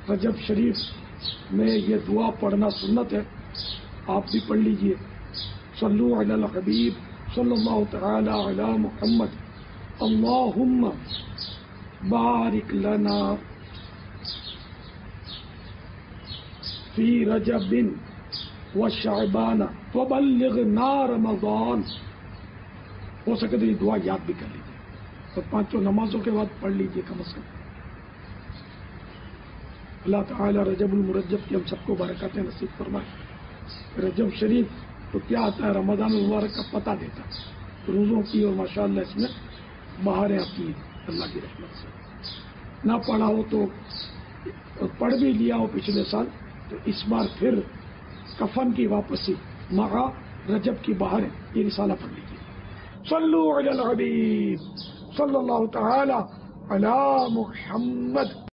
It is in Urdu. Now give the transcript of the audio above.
رجب شریف میں یہ دعا پڑھنا سنت ہے، آپ بھی پڑھ لیجئے۔ صلو علی الحبیب صلی اللہ تعالی علی محمد اللہم بارک لنا فی رجب و شعبان وبلغنا رمضان۔ ہو سکے تو یہ دعا یاد بھی کر لیجیے اور پانچوں نمازوں کے بعد پڑھ لیجیے کم از کم۔ اللہ تعالی رجب المرجب کی ہم سب کو برکاتیں نصیب فرمائے۔ رجب شریف تو کیا آتا ہے، رمضان المبارک کا پتہ دیتا ہے، روزوں کی، اور ماشاءاللہ اس میں بہاریں آتی ہیں اللہ کی رحمت سے۔ نہ پڑھا ہو تو پڑھ بھی لیا ہو پچھلے سال تو اس بار پھر کفن کی واپسی مع رجب کی بہاریں یہ رسالہ پڑھ لیجیے۔ صلو علی الحبیب صلی اللہ تعالی علی محمد۔